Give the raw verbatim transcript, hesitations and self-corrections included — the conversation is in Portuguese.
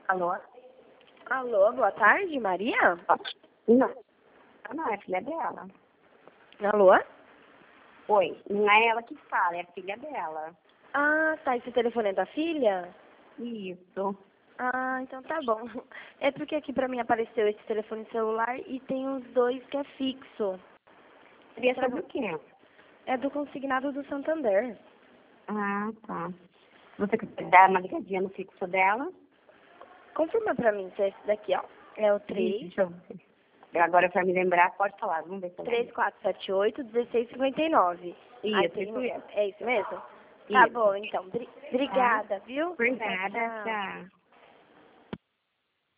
Alô? Alô, boa tarde, Maria? Não. Não, é filha dela. Alô? Oi, não é ela que fala, é a filha dela. Ah, tá. Esse telefone é da filha? Isso. Ah, então tá bom. É porque aqui pra mim apareceu esse telefone celular e tem os dois que é fixo. Seria sobre o quê? É do consignado do Santander. Ah, tá. Você quer dar uma ligadinha no fixo dela? Confirma pra mim se é esse daqui, ó. É o Ih, três, deixa eu ver. Agora, pra me lembrar, pode falar. Vamos ver se eu três lembro. quatro sete oito, um seis cinco nove. Aí Isso, tem isso um- mesmo. É isso mesmo? Tá Isso. bom, então. Bri- Tá? Obrigada, viu? Por Tchau, nada, tchau. tchau.